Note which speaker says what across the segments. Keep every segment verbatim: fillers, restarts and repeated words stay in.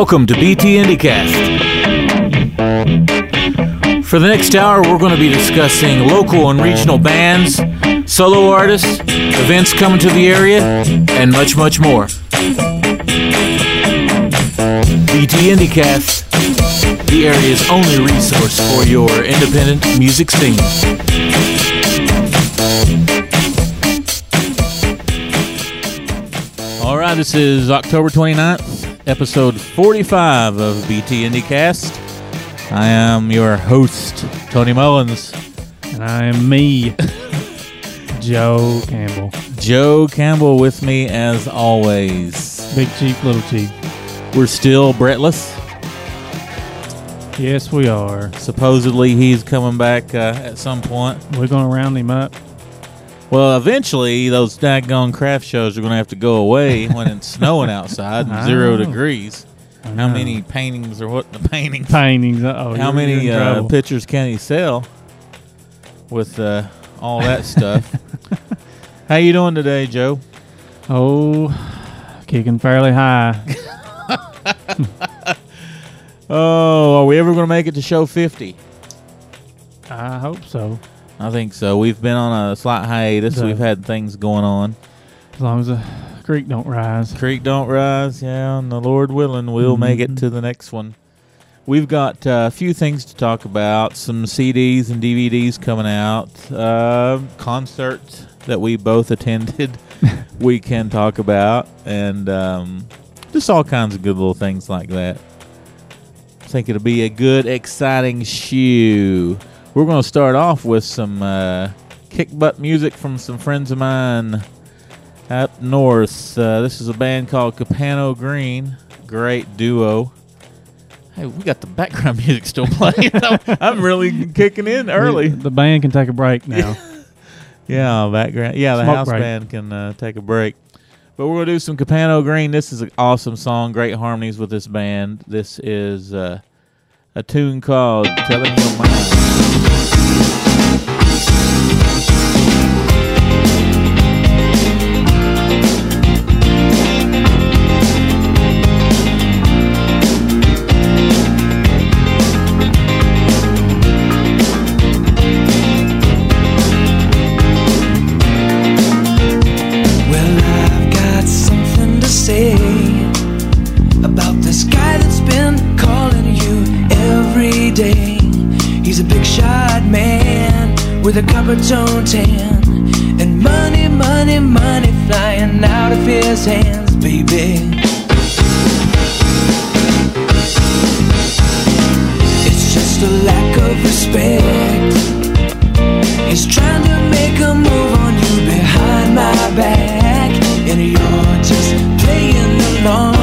Speaker 1: Welcome to B T IndieCast. For the next hour, we're going to be discussing local and regional bands, solo artists, events coming to the area, and much, much more. B T IndieCast, the area's only resource for your independent music scene. All right, this is October twenty-ninth, episode forty-five of B T IndieCast. I am your host, Tony Mullins.
Speaker 2: And I am me, Joe Campbell.
Speaker 1: Joe Campbell with me as always.
Speaker 2: Big Chief, Little Chief.
Speaker 1: We're still Brettless.
Speaker 2: Yes, we are.
Speaker 1: Supposedly he's coming back uh, at some point.
Speaker 2: We're going to round him up.
Speaker 1: Well, eventually those daggone craft shows are going to have to go away when it's snowing outside and zero degrees. How many paintings or what? The paintings.
Speaker 2: Paintings. Uh-oh.
Speaker 1: How many uh, pictures can he sell with uh, all that stuff? How you doing today, Joe?
Speaker 2: Oh, kicking fairly high.
Speaker 1: Oh, are we ever going to make it to show fifty?
Speaker 2: I hope so.
Speaker 1: I think so. We've been on a slight hiatus.
Speaker 2: The,
Speaker 1: We've had things going on.
Speaker 2: As long as the creek don't rise.
Speaker 1: Creek don't rise, yeah, and the Lord willing, we'll mm-hmm. make it to the next one. We've got uh, a few things to talk about. Some C Ds and D V Ds coming out. Uh, concerts that we both attended we can talk about. And um, just all kinds of good little things like that. I think it'll be a good, exciting show. We're going to start off with some uh, kick butt music from some friends of mine up north. Uh, this is a band called Capano Green. Great duo. Hey, we got the background music still playing. I'm, I'm really kicking in early.
Speaker 2: The, the band can take a break now.
Speaker 1: yeah, background. Yeah, the
Speaker 2: Smoke
Speaker 1: house
Speaker 2: break.
Speaker 1: band can uh, take a break. But we're going to do some Capano Green. This is an awesome song. Great harmonies with this band. This is uh, a tune called Telling Your Mind.
Speaker 3: About this guy that's been calling you every day. He's a big shot man with a copper tone tan, and money, money, money flying out of his hands, baby. It's just a lack of respect. He's trying to make a move on you behind my back, and you're just playing along.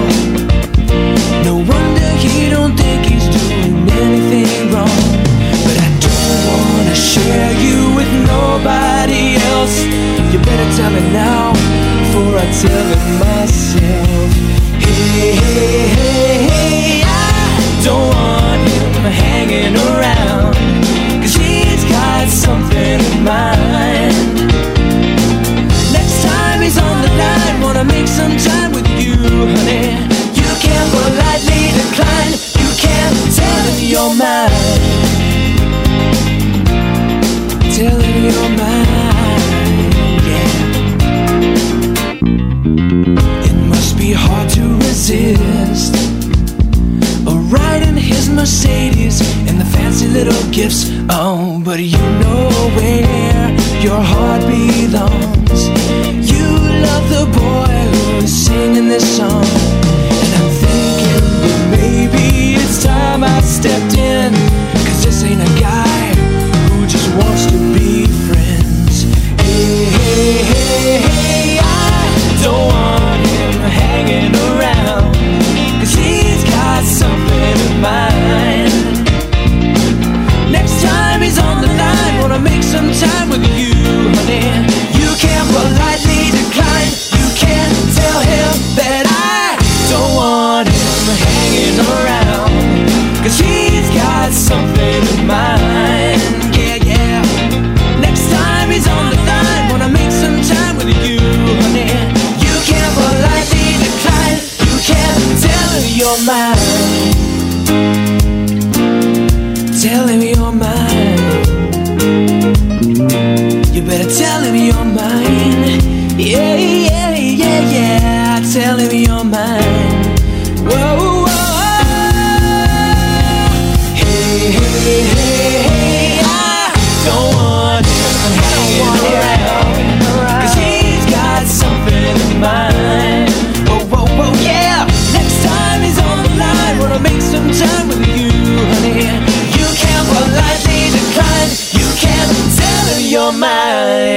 Speaker 3: No wonder he don't think he's doing anything wrong. But I don't wanna share you with nobody else. You better tell me now before I tell it myself. Hey, hey, hey, hey, I don't want him hanging around, 'cause he's got something in mind. Next time he's on the line, wanna make some time with you, honey. You can't politely decline. You can't tell him your mind. Tell him your mind, yeah. It must be hard to resist a ride in his Mercedes and the fancy little gifts. Oh, but you know where your heart belongs. You love the boy who's singing this song. Maybe it's time I stepped in, 'cause this ain't a guy who just wants to be friends. Hey, hey, hey, hey, I don't want him hanging around, 'cause he's got something in mind. Next time he's on the line, wanna make some time with you, honey. You can't politely decline. You can't tell him that I don't want him hanging around, 'cause he's got something in mind. tell him you're mine. You better tell him you're mine. Yeah, yeah, yeah, yeah. Tell him you're mine. Whoa, whoa. Hey, hey, hey, hey. I don't want him hanging around, 'cause he's got something in mind. Whoa, whoa, whoa, yeah. Next time he's on the line, wanna make some time with you, honey. You can't politely decline. You can't tell him you're mine.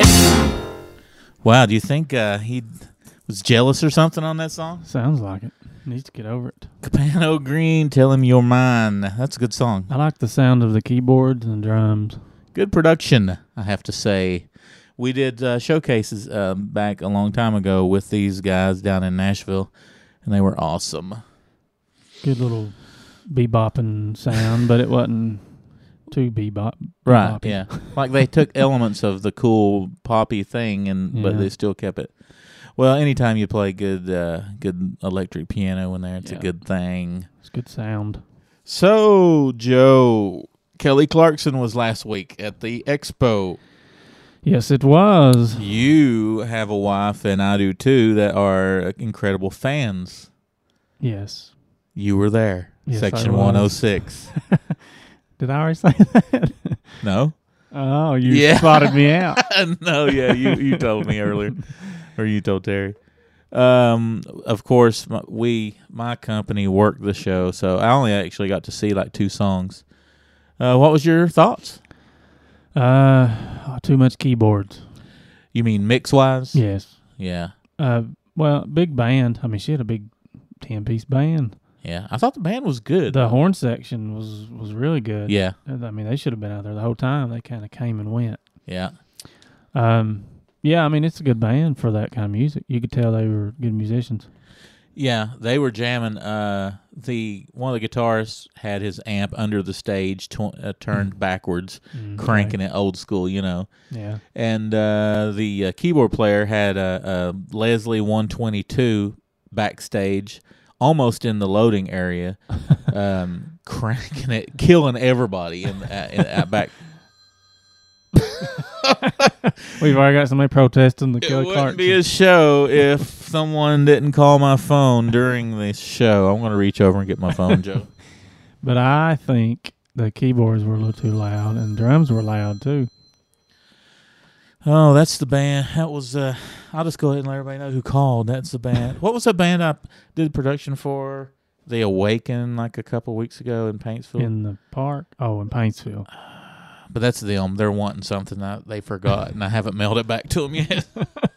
Speaker 1: Wow, do you think uh, he was jealous or something on that song?
Speaker 2: Sounds like it. Needs to get over it.
Speaker 1: Capano Green, Tell Him You're Mine. That's a good song.
Speaker 2: I like the sound of the keyboards and drums.
Speaker 1: Good production, I have to say. We did uh, showcases uh, back a long time ago with these guys down in Nashville, and they were awesome.
Speaker 2: Good little bebopping sound, but it wasn't too bebop.
Speaker 1: Right,
Speaker 2: beboppy.
Speaker 1: yeah. Like they took elements of the cool poppy thing, and but
Speaker 2: Yeah.
Speaker 1: they still kept it. Well, anytime you play good uh, good electric piano in there, it's
Speaker 2: Yeah.
Speaker 1: a good thing.
Speaker 2: It's good sound.
Speaker 1: So, Joe, Kelly Clarkson was last week at the expo.
Speaker 2: Yes, it was.
Speaker 1: You have a wife, and I do too, that are incredible fans.
Speaker 2: Yes.
Speaker 1: You were there.
Speaker 2: Yes,
Speaker 1: Section
Speaker 2: I was.
Speaker 1: one oh six.
Speaker 2: Did I already say that?
Speaker 1: No?
Speaker 2: Oh, you
Speaker 1: Yeah.
Speaker 2: spotted me out.
Speaker 1: No, yeah, you, you told me earlier. Or you told Terry. Um, of course, my, we, my company worked the show, so I only actually got to see like two songs. Uh, what was your thoughts?
Speaker 2: Uh, oh, too much keyboards.
Speaker 1: You mean mix-wise?
Speaker 2: Yes.
Speaker 1: Yeah.
Speaker 2: Uh, well, big band. I mean, she had a big ten-piece band.
Speaker 1: Yeah. I thought the band was good.
Speaker 2: The horn section was was really good.
Speaker 1: Yeah.
Speaker 2: I mean, they should have been out there the whole time. They kind of came and went.
Speaker 1: Yeah.
Speaker 2: Um, yeah, I mean, it's a good band for that kind of music. You could tell they were good musicians.
Speaker 1: Yeah, they were jamming. Uh, the one of the guitarists had his amp under the stage, tw- uh, turned backwards,
Speaker 2: Mm,
Speaker 1: cranking it old school, you know.
Speaker 2: Yeah.
Speaker 1: And uh, the uh, keyboard player had a, a Leslie one twenty-two backstage, almost in the loading area, um, cranking it, killing everybody in, uh, in uh, back.
Speaker 2: We've already got somebody protesting the
Speaker 1: It
Speaker 2: Kelly
Speaker 1: wouldn't
Speaker 2: Clarkson.
Speaker 1: be a show if someone didn't call my phone during this show. I'm going to reach over and get my phone, Joe.
Speaker 2: But I think the keyboards were a little too loud, and drums were loud too.
Speaker 1: Oh, that's the band. That was, uh, I'll just go ahead and let everybody know who called. That's the band. What was the band I did production for? The Awaken, like a couple weeks ago in Paintsville.
Speaker 2: In the park? Oh, in Paintsville.
Speaker 1: But that's them. They're wanting something that they forgot, and I haven't mailed it back to them yet.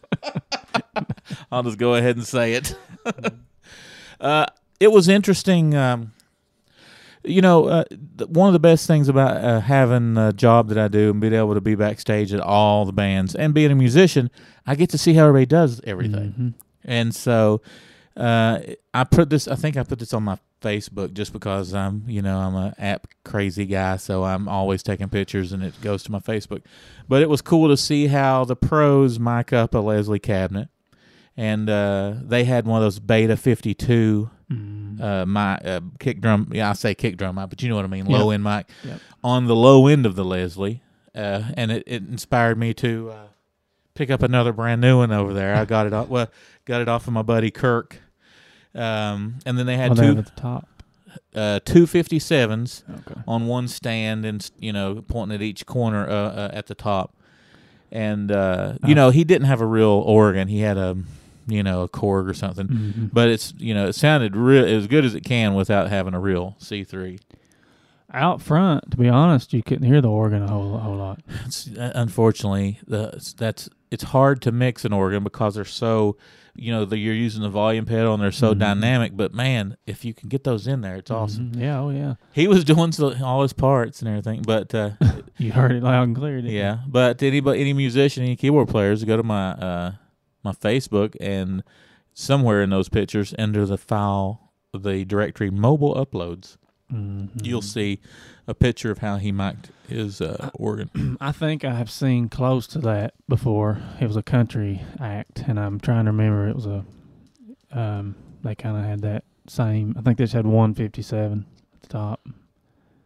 Speaker 1: I'll just go ahead and say it. uh, it was interesting. Um, you know, uh, th- one of the best things about uh, having a job that I do and being able to be backstage at all the bands and being a musician, I get to see how everybody does everything.
Speaker 2: Mm-hmm.
Speaker 1: And so uh, I put this, I think I put this on my Facebook just because I'm, you know, I'm a app crazy guy, so I'm always taking pictures and it goes to my Facebook. But it was cool to see how the pros mic up a Leslie cabinet, and uh, they had one of those Beta fifty-two
Speaker 2: Mm.
Speaker 1: uh, mic, uh, kick drum. Yeah, I say kick drum mic, but you know what I mean,
Speaker 2: Yep.
Speaker 1: low end mic
Speaker 2: Yep.
Speaker 1: on the low end of the Leslie, uh, and it, it inspired me to uh, pick up another brand new one over there. I got it off, well, got it off of my buddy Kirk. Um, and then they had
Speaker 2: Oh, they
Speaker 1: two
Speaker 2: have at the top.
Speaker 1: uh, two fifty-sevens
Speaker 2: Okay.
Speaker 1: on one stand, and you know, pointing at each corner uh, uh, at the top. And uh, you
Speaker 2: Oh.
Speaker 1: know, he didn't have a real organ; he had a, you know, a Korg or something.
Speaker 2: Mm-hmm.
Speaker 1: But it's, you know, it sounded real as good as it can without having a real C three.
Speaker 2: Out front, to be honest, you couldn't hear the organ a whole, a whole lot.
Speaker 1: It's, uh, unfortunately, the that's it's hard to mix an organ because they're so, you know, the, you're using the volume pedal and they're so
Speaker 2: Mhm.
Speaker 1: dynamic. But man, if you can get those in there, it's awesome.
Speaker 2: Mhm. Yeah, oh yeah.
Speaker 1: He was doing so, all his parts and everything, but uh,
Speaker 2: You heard it loud and clear, didn't you?
Speaker 1: yeah. But anybody, any musician, any keyboard players, go to my uh, my Facebook, and somewhere in those pictures, under the file, the directory mobile uploads,
Speaker 2: Mhm.
Speaker 1: you'll see a picture of how he mic'd his uh, organ.
Speaker 2: I think I have seen close to that before. It was a country act, and I'm trying to remember. It was a, um, they kind of had that same. I think they just had one fifty-seven at the top.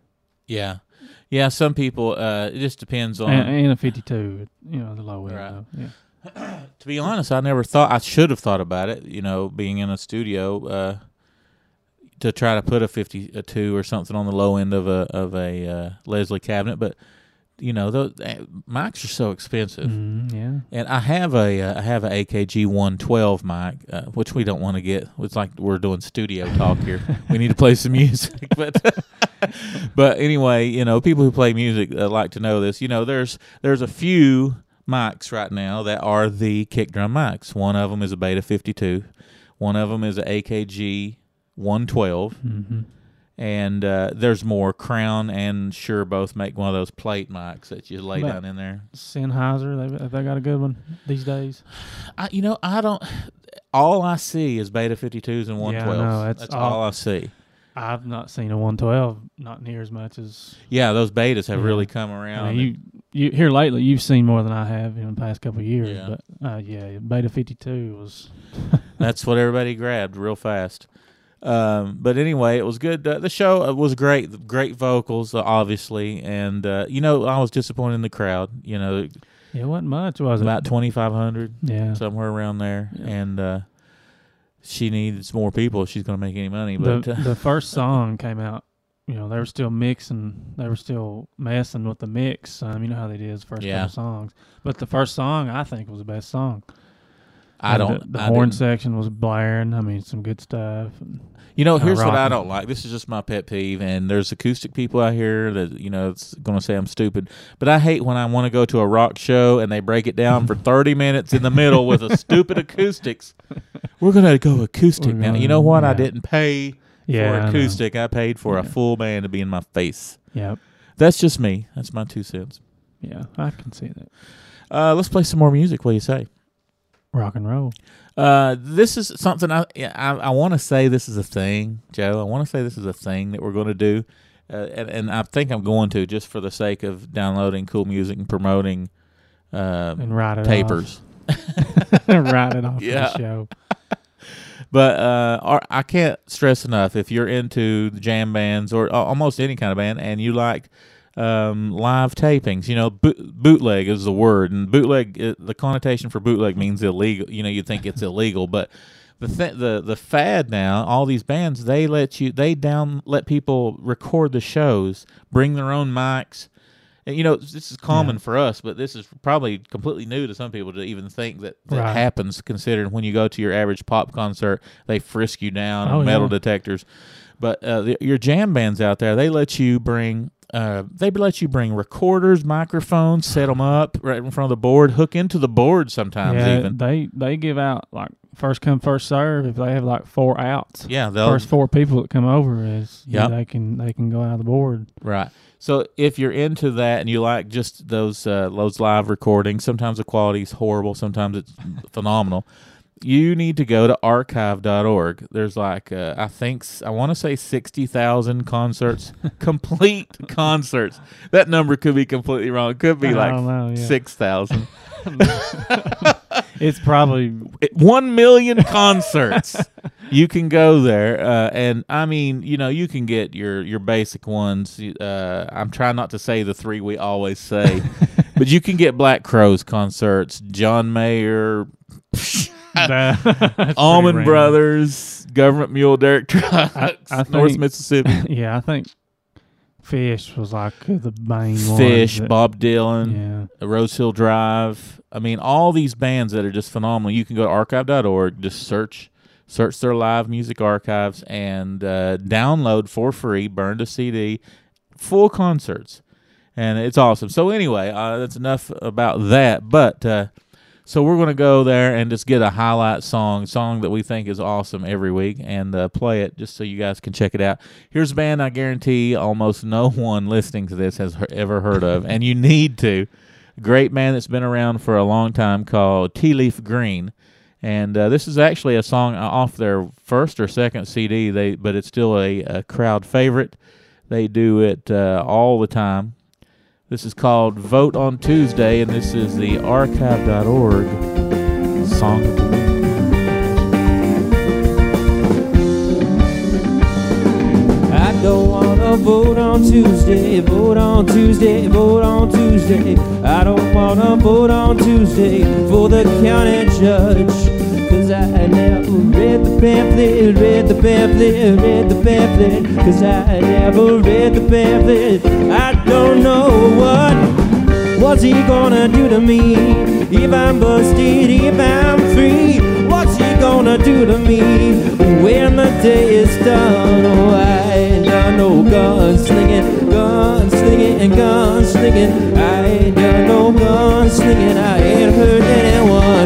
Speaker 1: Yeah. Yeah, some people, uh, it just depends on...
Speaker 2: And, and a fifty-two, you know, the low end.
Speaker 1: Right.
Speaker 2: Though. Yeah.
Speaker 1: To be honest, I never thought, I should have thought about it, you know, being in a studio, uh, to try to put a fifty-two or something on the low end of a of a uh, Leslie cabinet, but, you know, those uh, mics are so expensive.
Speaker 2: Mm, yeah.
Speaker 1: And I have a uh, I have a A K G one twelve mic, uh, which we don't want to get. It's like we're doing studio talk here. We need to play some music, but but anyway, you know, people who play music uh, like to know this. You know, there's there's a few mics right now that are the kick drum mics. One of them is a Beta fifty-two. One of them is a A K G one twelve.
Speaker 2: Mm-hmm.
Speaker 1: And uh, there's more. Crown and Shure both make one of those plate mics that you lay
Speaker 2: But
Speaker 1: down in there.
Speaker 2: Sennheiser, they they got a good one these days.
Speaker 1: I, you know, I don't. All I see is Beta fifty-twos and one twelves.
Speaker 2: Yeah, I know,
Speaker 1: that's
Speaker 2: that's
Speaker 1: all,
Speaker 2: all-
Speaker 1: I see.
Speaker 2: I've not seen a one twelve, not near as much as.
Speaker 1: Yeah, those betas have
Speaker 2: Yeah.
Speaker 1: really come
Speaker 2: I
Speaker 1: around.
Speaker 2: mean, you you here lately, you've seen more than I have in the past couple of years.
Speaker 1: Yeah.
Speaker 2: But uh, yeah, Beta fifty-two was.
Speaker 1: That's what everybody grabbed real fast. Um, but anyway, it was good. Uh, the show was great. Great vocals, uh, obviously, and uh, you know, I was disappointed in the crowd. You know,
Speaker 2: It wasn't much, was it?
Speaker 1: about twenty-five hundred,
Speaker 2: Yeah.
Speaker 1: somewhere around there,
Speaker 2: Yeah.
Speaker 1: and uh, she needs more people if she's going to make any money. But
Speaker 2: the,
Speaker 1: uh,
Speaker 2: the first song came out, you know, they were still mixing, they were still messing with the mix. Um, you know how they did the first
Speaker 1: Yeah.
Speaker 2: couple songs. But the first song, I think, was the best song.
Speaker 1: I
Speaker 2: And
Speaker 1: don't.
Speaker 2: The, the
Speaker 1: I
Speaker 2: horn
Speaker 1: didn't-
Speaker 2: section was blaring. I mean, some good stuff. And
Speaker 1: You know,
Speaker 2: kinda
Speaker 1: here's what I
Speaker 2: rocking.
Speaker 1: don't like. This is just my pet peeve, and there's acoustic people out here that, you know, it's going to say I'm stupid. But I hate when I want to go to a rock show and they break it down for thirty minutes in the middle with a stupid acoustics. We're going to go acoustic
Speaker 2: We're
Speaker 1: now.
Speaker 2: gonna-
Speaker 1: You know what? I
Speaker 2: yeah.
Speaker 1: didn't pay
Speaker 2: yeah,
Speaker 1: for
Speaker 2: I know.
Speaker 1: acoustic. I paid for a
Speaker 2: Yeah.
Speaker 1: full band to be in my face.
Speaker 2: Yep.
Speaker 1: That's just me. That's my two cents.
Speaker 2: Yeah, I can see that.
Speaker 1: Uh, let's play some more music. What do you say?
Speaker 2: Rock and roll.
Speaker 1: Uh, this is something I I, I want to say this is a thing, Joe. I want to say this is a thing that we're going to do, uh, and, and I think I'm going to just for the sake of downloading cool music and promoting uh,
Speaker 2: And write it
Speaker 1: papers.
Speaker 2: off. Write it off
Speaker 1: Yeah.
Speaker 2: for the show.
Speaker 1: But uh, our- I can't stress enough, if you're into the jam bands or uh, almost any kind of band, and you like um, live tapings, you know, bo- bootleg is the word, and bootleg, uh, the connotation for bootleg means illegal. You know, you think it's illegal, but the th- the the fad now, all these bands, they let you, they down let people record the shows, bring their own mics. And, you know, this is common
Speaker 2: Yeah.
Speaker 1: for us, but this is probably completely new to some people to even think that that
Speaker 2: Right.
Speaker 1: happens, considering when you go to your average pop concert, they frisk you down
Speaker 2: Oh,
Speaker 1: on metal
Speaker 2: yeah.
Speaker 1: detectors. But uh, the, your jam bands out there, they let you bring uh, they let you bring recorders, microphones, set them up right in front of the board, hook into the board sometimes
Speaker 2: Yeah,
Speaker 1: even.
Speaker 2: they they give out like first come first serve. If they have like four outs,
Speaker 1: Yeah, they'll
Speaker 2: first four people that come over is
Speaker 1: Yep.
Speaker 2: they can they can go out of the board.
Speaker 1: Right. So if you're into that and you like just those uh, those live recordings, sometimes the quality's horrible, sometimes it's phenomenal. You need to go to archive dot org. There's like uh, I think s- I want to say sixty thousand concerts, complete concerts. That number could be completely wrong. It could be
Speaker 2: I
Speaker 1: like
Speaker 2: don't know, yeah.
Speaker 1: six thousand.
Speaker 2: It's probably
Speaker 1: One million concerts. You can go there, uh, and I mean, you know, you can get your your basic ones. Uh, I'm trying not to say the three we always say, but you can get Black Crowes concerts, John Mayer,
Speaker 2: That's pretty
Speaker 1: Allman
Speaker 2: random.
Speaker 1: Brothers, Government Mule Derek Trucks,
Speaker 2: I- I
Speaker 1: North
Speaker 2: think-
Speaker 1: Mississippi,
Speaker 2: Yeah, I think Fish was like the main one.
Speaker 1: Fish,
Speaker 2: that-
Speaker 1: Bob Dylan,
Speaker 2: Yeah,
Speaker 1: Rose Hill Drive. I mean, all these bands that are just phenomenal. You can go to archive dot org, just search search their live music archives, and uh, download for free, burn to C D, full concerts. And it's awesome. So anyway, uh, that's enough about that. But uh, so we're going to go there and just get a highlight song, song that we think is awesome every week, and uh, play it just so you guys can check it out. Here's a band I guarantee almost no one listening to this has he- ever heard of, and you need to. Great band that's been around for a long time called Tea Leaf Green. And uh, this is actually a song off their first or second C D, They, but it's still a, a crowd favorite. They do it uh, all the time. This is called Vote on Tuesday, and this is the archive dot org Song of the Week.
Speaker 3: I
Speaker 4: don't wanna vote on Tuesday, vote on Tuesday, vote on Tuesday. I don't wanna vote on Tuesday for the county judge. Cause I never read the pamphlet, read the pamphlet, read the pamphlet. Cause I never read the pamphlet. I don't know what, what's he gonna do to me? If I'm busted, if I'm free, what's he gonna do to me when the day is done? Oh, I ain't done no gunslinging, gunslinging and gunslinging. I ain't done no gunslinging, I ain't hurt anyone.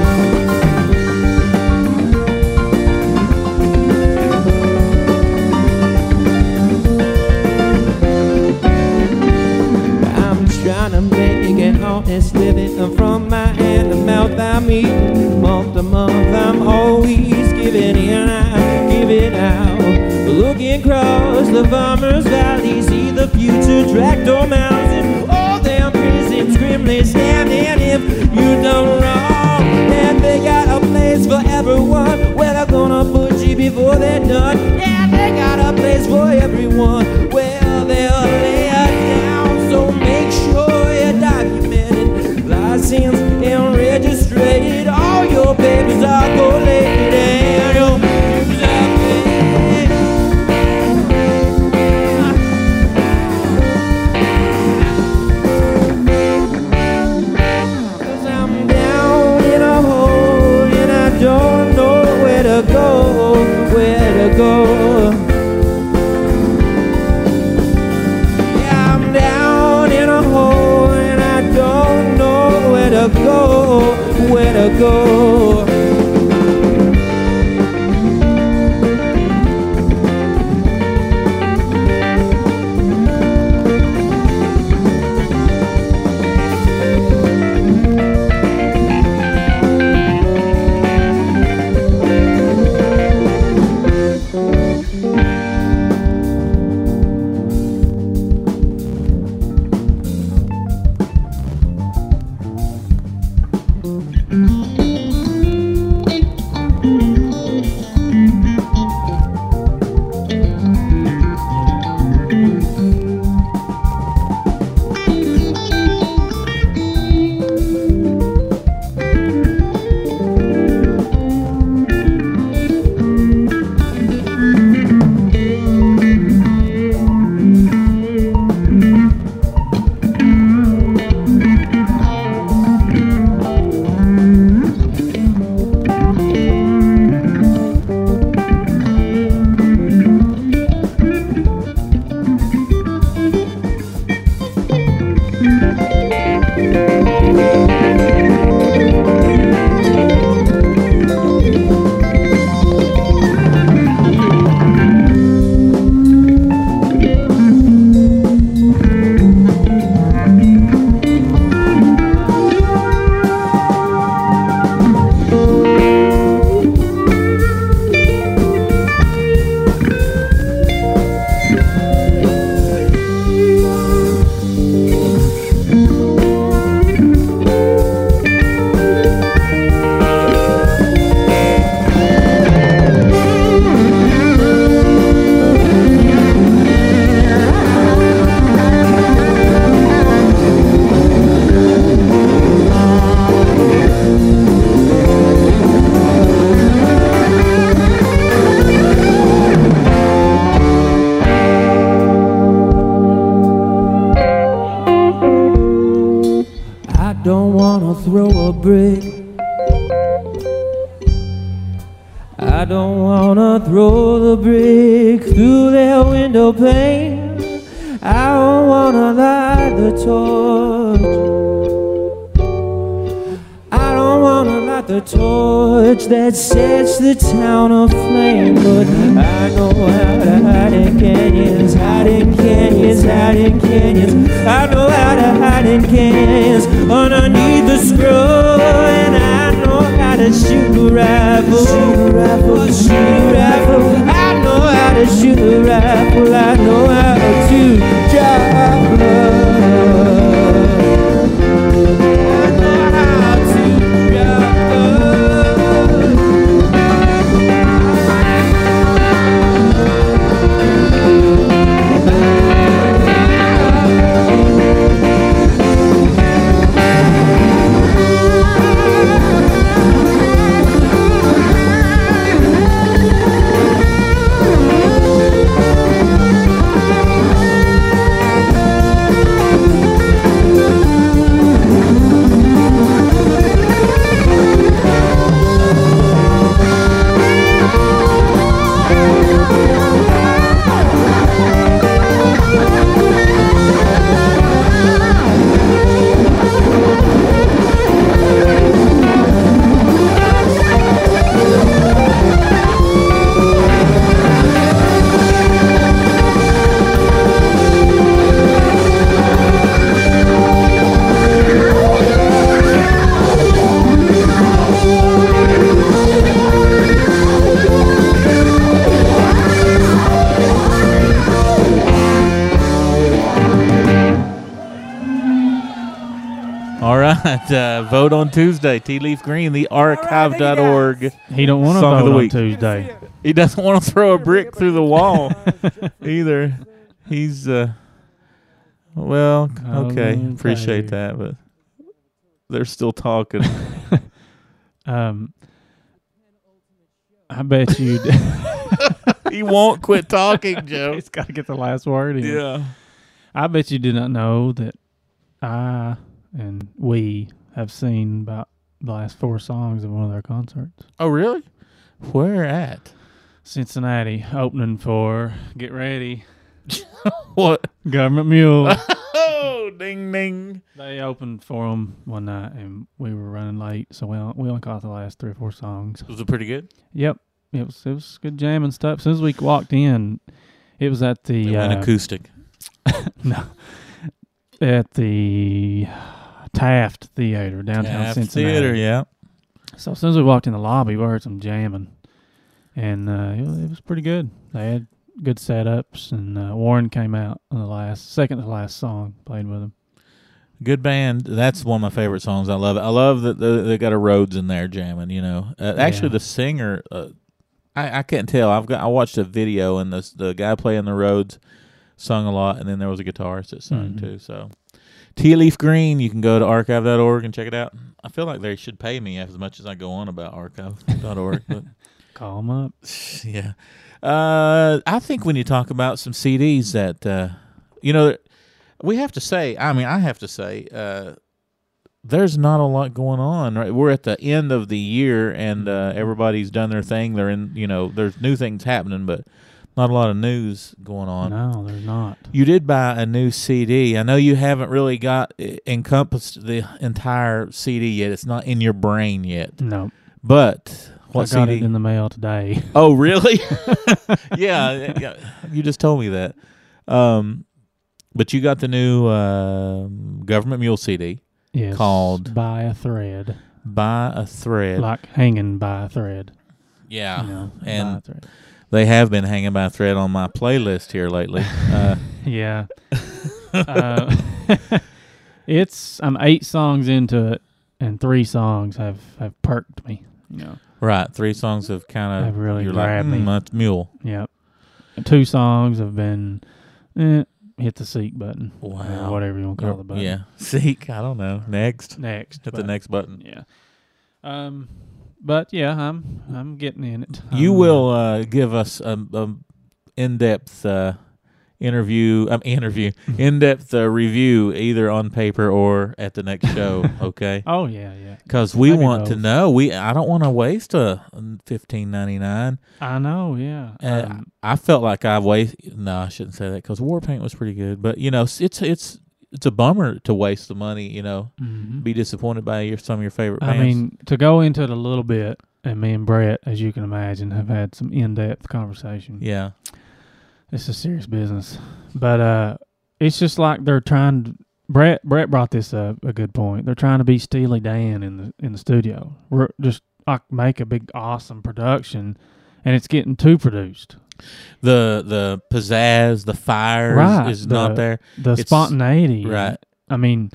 Speaker 4: Trying to make an honest living from my hand to mouth I meet. Month to month I'm always giving in, I'm giving out. Looking across the farmer's valley, see the future tractor mountains. All them prisons grimly standing if you done wrong. And they got a place for everyone, where they're gonna put you before they're done. Yeah, they got a place for everyone, where they'll lay it down. So make sure you're documented, licensed and registered. All your papers are collated and your dues are paid. Cause I'm down in a hole and I don't know where to go, where to go. Where to go, where to go. don't wanna throw a brick. I don't wanna throw the brick through their window pane. I don't wanna light the torch. I don't wanna light the torch that sets the town aflame. But I know how to hide in canyons, hide in canyons, hide in canyons. I know how to hide in canyons underneath the scrub. And I know how to shoot a rifle, shoot a rifle, shoot a rifle. I know how to shoot a rifle. I know how to draw blood.
Speaker 1: All right. Uh, vote on Tuesday. Tea Leaf Green, the archive dot org.
Speaker 2: He don't want to
Speaker 1: Song of
Speaker 2: vote
Speaker 1: the
Speaker 2: on
Speaker 1: week.
Speaker 2: Tuesday.
Speaker 1: He doesn't want to throw a brick through the wall either. He's, uh, well, okay.
Speaker 2: Okay.
Speaker 1: Appreciate that, but they're still talking.
Speaker 2: Um, I bet you.
Speaker 1: He won't quit talking, Joe.
Speaker 2: He's got to get the last word in.
Speaker 1: Yeah.
Speaker 2: I bet you did not know that I and we have seen about the last four songs of one of their concerts.
Speaker 1: Oh, really? Where at?
Speaker 2: Cincinnati opening for, get ready,
Speaker 1: What?
Speaker 2: Government Mule.
Speaker 1: Oh, ding, ding.
Speaker 2: They opened for them one night and we were running late, so we only, we only caught the last three or four songs.
Speaker 1: Was it pretty good?
Speaker 2: Yep, it was it was good jamming stuff. As soon as we walked in, it was at the
Speaker 1: They went
Speaker 2: uh,
Speaker 1: acoustic.
Speaker 2: no, at the Taft Theater downtown
Speaker 1: Taft
Speaker 2: Cincinnati.
Speaker 1: Theater, yeah.
Speaker 2: So as soon as we walked in the lobby, we heard some jamming, and uh, it, was, it was pretty good. They had good setups, and uh, Warren came out on the last, second to last song, played with him.
Speaker 1: Good band. That's one of my favorite songs. I love it. I love that the, they got a Rhodes in there jamming. You know, uh, actually
Speaker 2: Yeah.
Speaker 1: the singer, uh, I I can't tell. I've got I watched a video and the the guy playing the Rhodes sung a lot, and then there was a guitarist that sung
Speaker 2: Mhm.
Speaker 1: too. So, Tea Leaf Green. You can go to archive dot org and check it out. I feel like they should pay me as much as I go on about archive dot org. But
Speaker 2: Call him up.
Speaker 1: yeah, uh, I think when you talk about some C Ds that uh, you know. We have to say, I mean, I have to say, uh, there's not a lot going on. Right? We're at the end of the year, and uh, everybody's done their thing. They're in, you know, there's new things happening, but not a lot of news going on.
Speaker 2: No, there's not.
Speaker 1: You did buy a new C D. I know you haven't really got encompassed the entire C D yet. It's not in your brain yet.
Speaker 2: No.
Speaker 1: But what
Speaker 2: I got
Speaker 1: C D?
Speaker 2: it in the mail today.
Speaker 1: Oh, really? yeah, yeah, you just told me that. Um, But you got the new uh, Government Mule C D
Speaker 2: Yes.
Speaker 1: called
Speaker 2: By a Thread.
Speaker 1: By a Thread.
Speaker 2: Like hanging by a thread.
Speaker 1: Yeah,
Speaker 2: You know, by a
Speaker 1: and
Speaker 2: thread.
Speaker 1: they have been hanging by a thread on my playlist here lately. Uh,
Speaker 2: Yeah. uh, it's I'm eight songs into it, and three songs have, have perked me. You know.
Speaker 1: right, three songs have kind of
Speaker 2: Have really
Speaker 1: you're like,
Speaker 2: grabbed me.
Speaker 1: mm, that's Mule.
Speaker 2: Yep. And two songs have been eh, hit the seek button.
Speaker 1: Wow.
Speaker 2: Or whatever you want to call the button.
Speaker 1: Yeah, seek. I don't know. Next,
Speaker 2: Next.
Speaker 1: hit the
Speaker 2: button.
Speaker 1: next button.
Speaker 2: Yeah. Um, but yeah, I'm I'm getting in it.
Speaker 1: You
Speaker 2: I'm,
Speaker 1: will uh, give us a, a in-depth uh, interview, um, interview, in-depth uh, review either on paper or at the next show. Okay.
Speaker 2: Oh yeah, yeah.
Speaker 1: Because we
Speaker 2: Maybe
Speaker 1: want to
Speaker 2: both.
Speaker 1: know. We I don't want to waste a fifteen ninety nine.
Speaker 2: I know. Yeah.
Speaker 1: Uh,
Speaker 2: Um,
Speaker 1: I felt like I waste. No, I shouldn't say that because War Paint was pretty good. But you know, it's it's it's a bummer to waste the money. You know,
Speaker 2: mhm.
Speaker 1: be disappointed by your some of your favorite
Speaker 2: I
Speaker 1: bands.
Speaker 2: mean, to go into it a little bit, and me and Brett, as you can imagine, have had some in-depth conversation.
Speaker 1: yeah,
Speaker 2: It's a serious business, but uh, it's just like they're trying. To, Brett Brett brought this up a good point. They're trying to be Steely Dan in the in the studio. We're just like make a big awesome production, and it's getting too produced.
Speaker 1: the the pizzazz, the fire
Speaker 2: Right,
Speaker 1: is, is
Speaker 2: the-
Speaker 1: not there.
Speaker 2: The
Speaker 1: It's-
Speaker 2: spontaneity,
Speaker 1: Right.
Speaker 2: I mean,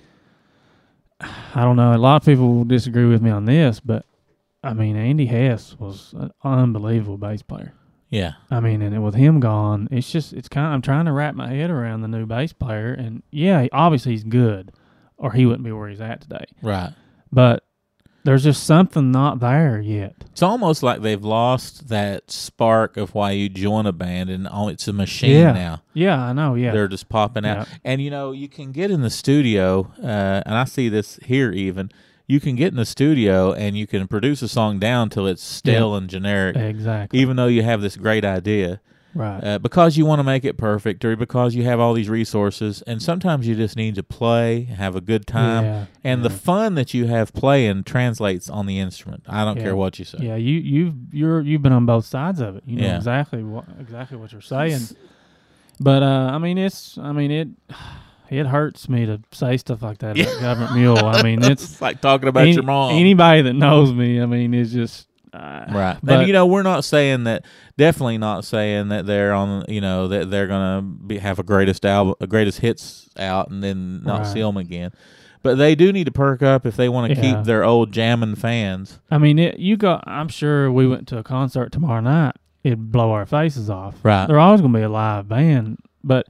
Speaker 2: I don't know. A lot of people will disagree with me on this, but I mean, Andy Hess was an unbelievable bass player.
Speaker 1: Yeah,
Speaker 2: I mean, and with him gone, it's just it's kind of I'm trying to wrap my head around the new bass player, and yeah, obviously he's good, or he wouldn't be where he's at today.
Speaker 1: right.
Speaker 2: But there's just something not there yet.
Speaker 1: It's almost like they've lost that spark of why you join a band, and oh, it's a machine
Speaker 2: Yeah.
Speaker 1: now.
Speaker 2: Yeah, I know. Yeah,
Speaker 1: They're just popping out.
Speaker 2: Yeah.
Speaker 1: And, you know, you can get in the studio, uh, and I see this here even. You can get in the studio and you can produce a song down till it's stale and generic,
Speaker 2: exactly.
Speaker 1: even though you have this great idea,
Speaker 2: right.
Speaker 1: uh, because you want to make it perfect or because you have all these resources. And sometimes you just need to play, have a good time.
Speaker 2: Yeah,
Speaker 1: And the
Speaker 2: yeah.
Speaker 1: fun that you have playing translates on the instrument. I don't
Speaker 2: Yeah.
Speaker 1: care what you say.
Speaker 2: Yeah, you you've you're you've been on both sides of it. You know
Speaker 1: Yeah.
Speaker 2: exactly what exactly what you're saying. But uh, I mean, it's I mean it it hurts me to say stuff like that about Government Mule. I mean, it's
Speaker 1: It's like talking about
Speaker 2: any-
Speaker 1: your mom.
Speaker 2: Anybody that knows me, I mean, it's just uh,
Speaker 1: Right.
Speaker 2: But
Speaker 1: and, you know, we're not saying that, definitely not saying that they're on, you know, that they're going to be have a greatest album, a greatest hits out and then not
Speaker 2: Right.
Speaker 1: see them again. But they do need to perk up if they want to
Speaker 2: Yeah.
Speaker 1: keep their old jamming fans.
Speaker 2: I mean, it, you got. I'm sure we went to a concert tomorrow night, it'd blow our faces off.
Speaker 1: Right.
Speaker 2: They're always going to be a live band, but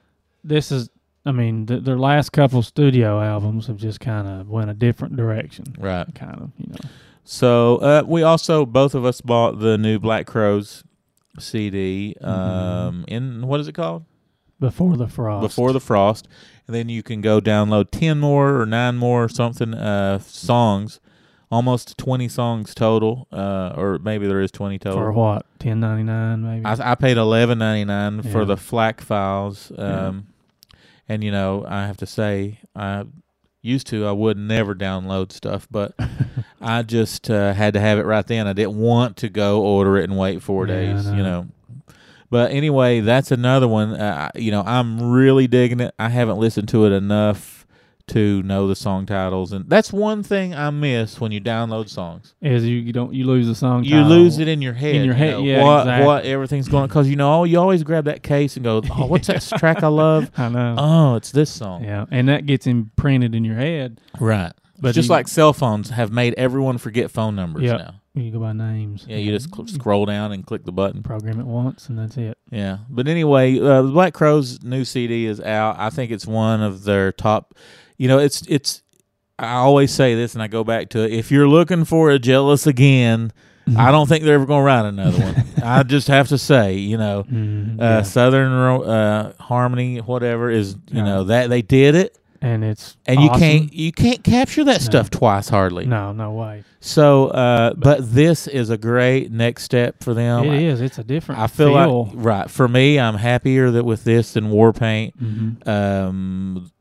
Speaker 2: this is. I mean, th- their last couple studio albums have just kind of went a different direction.
Speaker 1: Right.
Speaker 2: Kind of, you know.
Speaker 1: So uh, we also, both of us bought the new Black Crowes C D.
Speaker 2: Mm-hmm.
Speaker 1: Um, in, what is it called?
Speaker 2: Before the Frost.
Speaker 1: Before the Frost. And then you can go download ten more or nine more or something uh, songs. Almost twenty songs total, uh, or maybe there is twenty total.
Speaker 2: For what? ten ninety-nine maybe?
Speaker 1: I, I paid eleven ninety-nine for
Speaker 2: Yeah.
Speaker 1: the FLAC files. Um,
Speaker 2: Yeah.
Speaker 1: And, you know, I have to say, I used to, I would never download stuff, but I just uh, had to have it right then. I didn't want to go order it and wait four
Speaker 2: Yeah, I
Speaker 1: days,
Speaker 2: know.
Speaker 1: you know. But anyway, that's another one. Uh, you know, I'm really digging it. I haven't listened to it enough to know the song titles, and that's one thing I miss when you download songs.
Speaker 2: Is you, you don't you lose the song
Speaker 1: You
Speaker 2: title.
Speaker 1: lose it in your head.
Speaker 2: In your
Speaker 1: you
Speaker 2: head,
Speaker 1: know,
Speaker 2: yeah,
Speaker 1: What
Speaker 2: exactly.
Speaker 1: what everything's going, because you know, oh, you always grab that case and go, oh, what's that track I love?
Speaker 2: I know.
Speaker 1: Oh, it's this song.
Speaker 2: Yeah, and that gets imprinted in your head.
Speaker 1: Right.
Speaker 2: But
Speaker 1: It's just
Speaker 2: you-
Speaker 1: like cell phones have made everyone forget phone numbers
Speaker 2: Yep.
Speaker 1: now.
Speaker 2: You go by names.
Speaker 1: Yeah, you just cl- scroll down and click the button.
Speaker 2: program it once, and that's it.
Speaker 1: Yeah, but anyway, uh, the Black Crowes' new C D is out. I think it's one of their top. You know, it's it's. I always say this, and I go back to it. If you're looking for a Jealous Again, I don't think they're ever going to write another one. I just have to say, you know,
Speaker 2: Mm,
Speaker 1: uh,
Speaker 2: yeah.
Speaker 1: Southern uh, Harmony, whatever is, you
Speaker 2: Yeah.
Speaker 1: know, that they did it,
Speaker 2: and it's
Speaker 1: and you
Speaker 2: awesome.
Speaker 1: can't you can't capture that
Speaker 2: No.
Speaker 1: stuff twice hardly.
Speaker 2: No, no way.
Speaker 1: So, uh, but this is a great next step for them.
Speaker 2: It is. It's a different.
Speaker 1: I feel
Speaker 2: feel.
Speaker 1: like right for me, I'm happier that with this than Warpaint.
Speaker 2: Mhm.
Speaker 1: Um,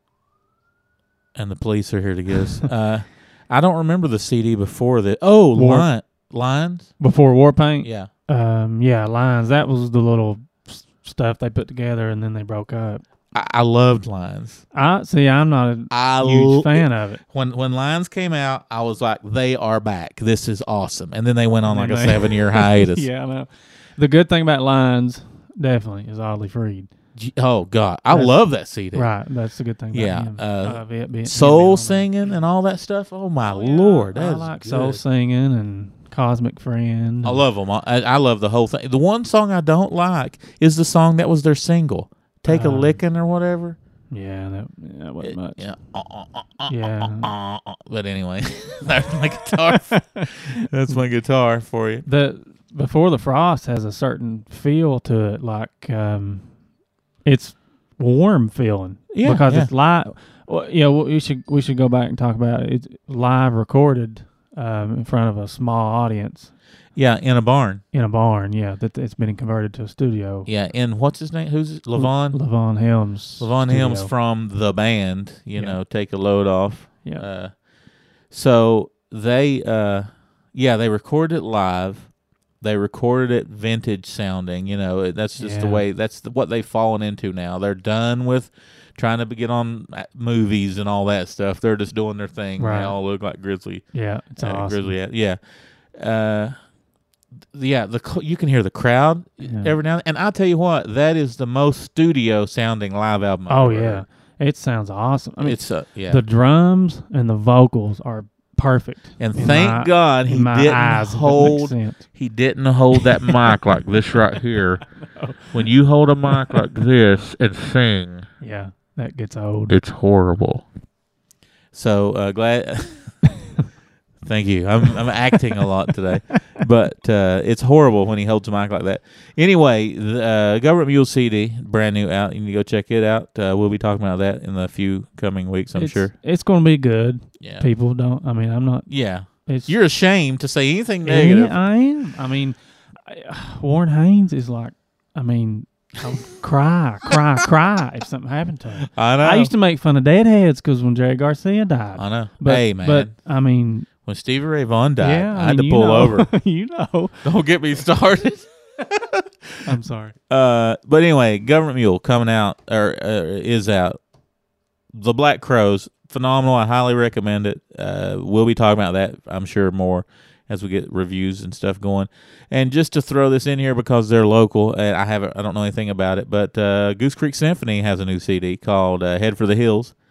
Speaker 1: and the police are here to get us. uh, I don't remember the C D before that. Oh,
Speaker 2: War-
Speaker 1: line, lines.
Speaker 2: Before Warpaint.
Speaker 1: Yeah,
Speaker 2: Um. Yeah. Lines. That was the little s- stuff they put together, and then they broke up.
Speaker 1: I, I loved lines.
Speaker 2: I see. I'm not a
Speaker 1: I
Speaker 2: huge
Speaker 1: l-
Speaker 2: fan of it.
Speaker 1: When when lines came out, I was like, they are back. This is awesome. And then they went on like
Speaker 2: And
Speaker 1: a
Speaker 2: they-
Speaker 1: seven year hiatus.
Speaker 2: Yeah, I know. The good thing about Lines definitely is Oddly Freed.
Speaker 1: G- Oh God, I
Speaker 2: That's-
Speaker 1: love that C D.
Speaker 2: Right. That's the good thing about
Speaker 1: Yeah,
Speaker 2: him.
Speaker 1: uh,
Speaker 2: of it being, him
Speaker 1: Soul
Speaker 2: being on
Speaker 1: singing and all that stuff. Oh my
Speaker 2: there. Oh, yeah,
Speaker 1: Lord,
Speaker 2: I
Speaker 1: that is
Speaker 2: like
Speaker 1: good.
Speaker 2: Soul Singing and Cosmic Friend.
Speaker 1: I love them. I, I love the whole thing. The one song I don't like is the song that was their single, "Take a
Speaker 2: Um,
Speaker 1: Lickin'" or whatever.
Speaker 2: Yeah, that, that wasn't much.
Speaker 1: Yeah. Uh, uh, uh, uh,
Speaker 2: Yeah.
Speaker 1: uh, uh, uh. But anyway, that's my guitar. That's my guitar for you.
Speaker 2: The Before the Frost has a certain feel to it, like um, it's warm feeling.
Speaker 1: Yeah,
Speaker 2: because
Speaker 1: yeah.
Speaker 2: it's live. Well, yeah, well, we should we should go back and talk about it. It's live recorded um, in front of a small audience
Speaker 1: Yeah, in a barn.
Speaker 2: in a barn. Yeah, that it's been converted to a studio.
Speaker 1: Yeah, and what's his name? Who's it? Levon?
Speaker 2: Levon Helms.
Speaker 1: Levon
Speaker 2: studio.
Speaker 1: Helms from the band. You
Speaker 2: Yeah.
Speaker 1: know, Take a Load Off.
Speaker 2: Yeah.
Speaker 1: Uh, so they, uh, yeah, they recorded it live. They recorded it vintage sounding. You know, it- that's just the
Speaker 2: Yeah.
Speaker 1: way. That's the, what they've fallen into now. They're done with trying to get on uh, movies and all that stuff. They're just doing their thing.
Speaker 2: Right.
Speaker 1: They all look like Grizzly.
Speaker 2: Yeah, it's
Speaker 1: uh,
Speaker 2: awesome.
Speaker 1: Grizzly. Yeah. Uh, yeah. The cl- you can hear the crowd
Speaker 2: Yeah.
Speaker 1: every now and, and I'll tell you what, that is the most studio sounding live album. I've
Speaker 2: Oh
Speaker 1: ever
Speaker 2: yeah,
Speaker 1: heard.
Speaker 2: it sounds awesome. I mean,
Speaker 1: It's uh, yeah.
Speaker 2: the drums and the vocals are perfect.
Speaker 1: and
Speaker 2: in
Speaker 1: thank
Speaker 2: my-
Speaker 1: God he
Speaker 2: in my
Speaker 1: didn't
Speaker 2: eyes, if that makes
Speaker 1: hold
Speaker 2: sense.
Speaker 1: he didn't hold that mic like this right here. When you hold a mic like this and sing,
Speaker 2: Yeah, that gets old.
Speaker 1: it's horrible. So uh, glad. Thank you. I'm I'm acting a lot today, but uh, it's horrible when he holds a mic like that. Anyway, the uh, Government Mule C D, brand new out. You need to go check it out. Uh, we'll be talking about that in the few coming weeks, I'm
Speaker 2: it's,
Speaker 1: sure.
Speaker 2: it's going to be good.
Speaker 1: Yeah.
Speaker 2: People don't. I mean, I'm not.
Speaker 1: Yeah.
Speaker 2: It's
Speaker 1: You're ashamed to say anything negative.
Speaker 2: Yeah, I am. I mean, I, Warren Haynes is like. I mean, I would cry, cry, cry if something happened to him.
Speaker 1: I know.
Speaker 2: I used to make fun of deadheads because when Jerry Garcia died.
Speaker 1: I know.
Speaker 2: But,
Speaker 1: hey, man.
Speaker 2: But I mean,
Speaker 1: when Stevie Ray Vaughan died,
Speaker 2: yeah,
Speaker 1: I had
Speaker 2: mean,
Speaker 1: to
Speaker 2: you
Speaker 1: pull
Speaker 2: know.
Speaker 1: over.
Speaker 2: you know.
Speaker 1: Don't get me started.
Speaker 2: I'm sorry.
Speaker 1: Uh, but anyway, Government Mule coming out or uh, is out. The Black Crowes, phenomenal. I highly recommend it. Uh, we'll be talking about that, I'm sure, more as we get reviews and stuff going. And just to throw this in here because they're local, and I haven't, I don't know anything about it, but uh, Goose Creek Symphony has a new C D called uh, "Head for the Hills,"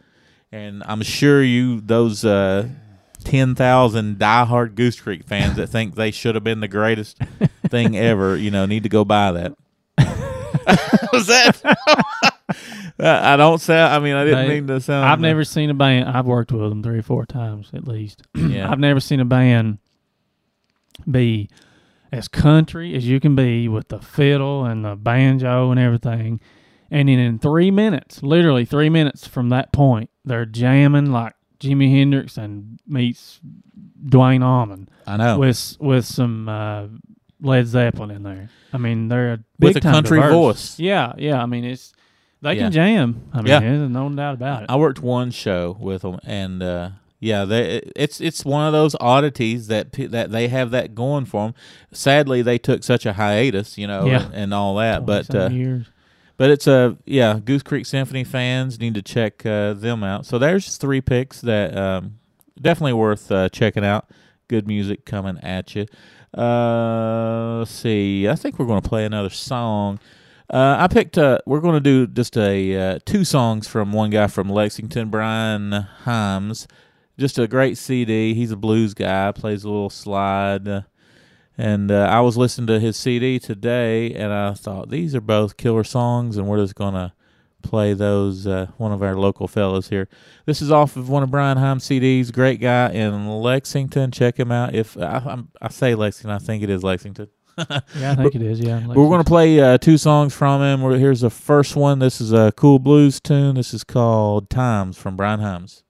Speaker 1: And I'm sure you, those uh, ten thousand diehard Goose Creek fans that think they should have been the greatest thing ever, you know, need to go buy that. Was that? I don't sound, I mean, I didn't
Speaker 2: They-
Speaker 1: mean to sound.
Speaker 2: I've never seen a band. I've worked with them three or four times at least.
Speaker 1: Yeah.
Speaker 2: I've never seen a band be as country as you can be with the fiddle and the banjo and everything. And then in three minutes, literally three minutes from that point, they're jamming like Jimi Hendrix and meets Dwayne Allman
Speaker 1: I know.
Speaker 2: with with some uh, Led Zeppelin in there. I mean, they're a big
Speaker 1: With a
Speaker 2: time
Speaker 1: country
Speaker 2: diverse.
Speaker 1: voice.
Speaker 2: Yeah, yeah. I mean, it's they
Speaker 1: Yeah.
Speaker 2: can jam. I mean,
Speaker 1: Yeah.
Speaker 2: there's no doubt about it.
Speaker 1: I worked one show with them, and uh, yeah, they, it's it's one of those oddities that pe- that they have that going for them. Sadly, they took such a hiatus, you know,
Speaker 2: Yeah.
Speaker 1: and, and all that. But
Speaker 2: twenty-some
Speaker 1: uh,
Speaker 2: years.
Speaker 1: but it's a yeah, Goose Creek Symphony fans need to check uh, them out. So there's three picks that um, definitely worth uh, checking out. Good music coming at you. Uh, let's see. I think we're going to play another song. Uh, I picked. Uh, we're going to do just a uh, two songs from one guy from Lexington, Brian Himes. Just a great C D. He's a blues guy. Plays a little slide, uh, and uh, I was listening to his C D today, and I thought these are both killer songs, and we're just going to play those. Uh, one of our local fellows here. This is off of one of Brian Himes' C Ds. Great guy in Lexington. Check him out. If I, I'm, I say Lexington, I think it is Lexington.
Speaker 2: Yeah, I think it is. Yeah,
Speaker 1: But we're going to play uh, two songs from him. We're, here's the first one. This is a cool blues tune. This is called Times from Brian Himes.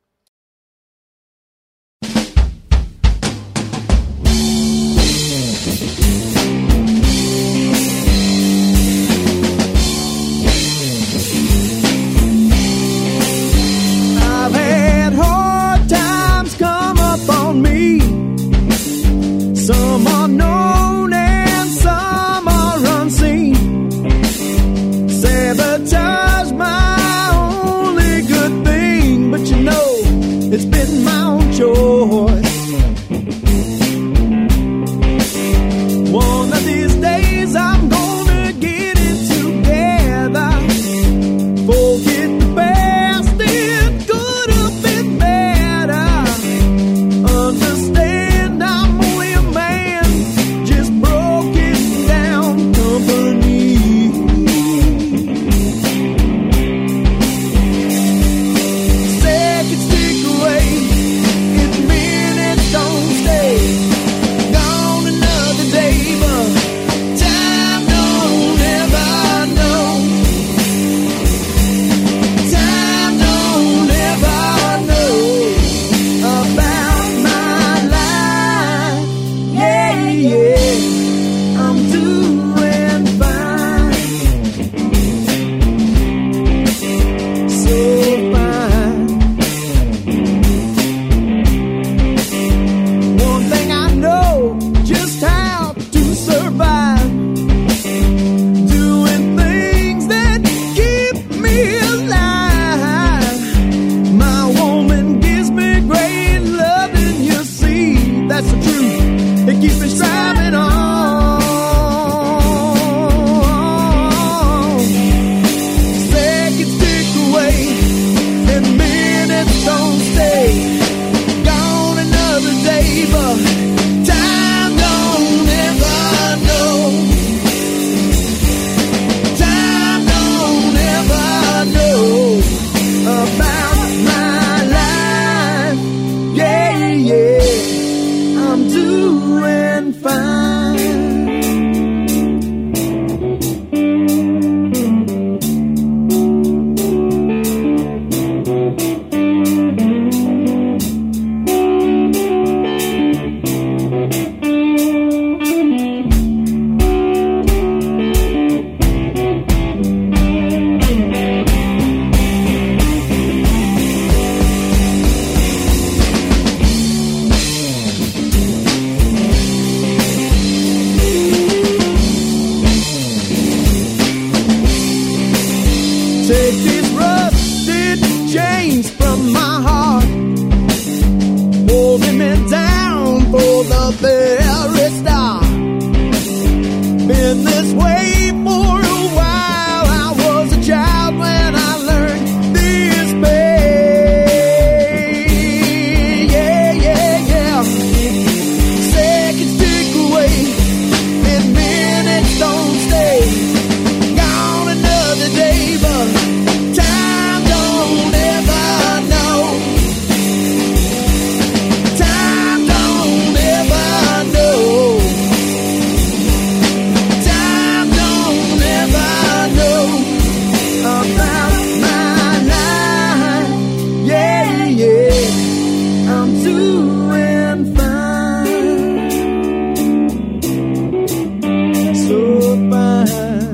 Speaker 3: I've had hard times come up on me. Some are known and some are unseen. Sabotage my only good thing, but you know it's been my own choice. One of these days I'm gonna get it together. Forget the past, it could have been better. Understand I'm only a man, just broken down company. Seconds tick away, doing fine, so fine.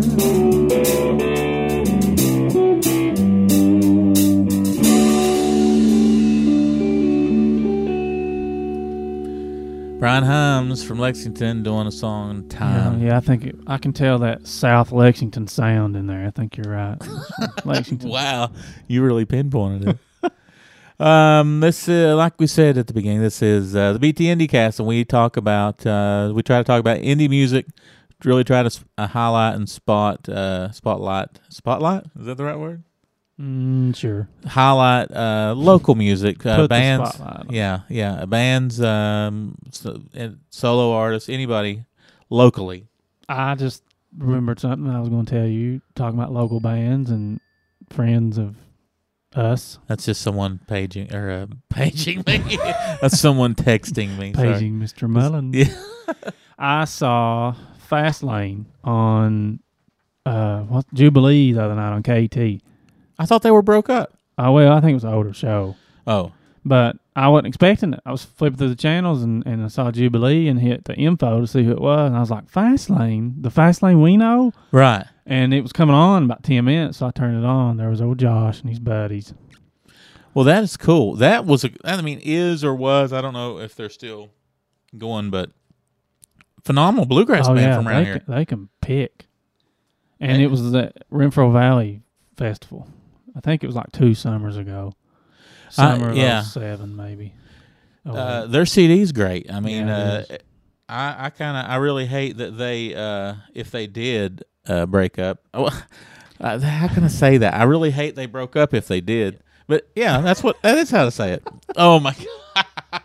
Speaker 1: Brian Himes from Lexington doing a song
Speaker 2: Yeah,
Speaker 1: "Time."
Speaker 2: yeah, I think it, I can tell that South Lexington sound in there. I think you're right. Lexington.
Speaker 1: Wow, you really pinpointed it. um, this, uh, like we said at the beginning, this is uh, the B T Indie Cast, and we talk about, uh, we try to talk about indie music. Really try to uh, highlight and spot, uh, spotlight, spotlight. Is that the right word?
Speaker 2: Mm, sure.
Speaker 1: Highlight uh, local music, uh,
Speaker 2: Put the
Speaker 1: bands.
Speaker 2: spotlight on.
Speaker 1: Yeah, yeah, bands, um, so, and solo artists, anybody locally.
Speaker 2: I just remembered something I was going to tell you, talking about local bands and friends of us.
Speaker 1: That's just someone paging or uh, paging me. That's someone texting me. sorry.
Speaker 2: Paging Mister Mullen.
Speaker 1: Yeah.
Speaker 2: I saw Fastlane on uh, what Jubilee the other night on K T.
Speaker 1: I thought they were broke up.
Speaker 2: Oh, well, I think it was an older show.
Speaker 1: Oh,
Speaker 2: But I wasn't expecting it. I was flipping through the channels and, and I saw Jubilee and hit the info to see who it was. And I was like, Fastlane? The Fastlane we know?
Speaker 1: right.
Speaker 2: And it was coming on in about ten minutes, so I turned it on. There was old Josh and his buddies.
Speaker 1: Well, that is cool. That was a. I mean, is or was. I don't know if they're still going, but phenomenal bluegrass
Speaker 2: oh,
Speaker 1: band
Speaker 2: yeah,
Speaker 1: from around
Speaker 2: they
Speaker 1: here.
Speaker 2: can, they can pick. And
Speaker 1: Yeah.
Speaker 2: it was the Renfro Valley Festival. I think it was like two summers ago. Summer of
Speaker 1: yeah.
Speaker 2: oh seven, maybe. Oh,
Speaker 1: Uh, their C D's great. I mean,
Speaker 2: Yeah,
Speaker 1: uh,
Speaker 2: it is.
Speaker 1: I I kind of I really hate that they uh, if they did uh, break up. Oh, uh, how can I say that? I really hate they broke up if they did. But yeah, that's what that is how to say it. Oh my god.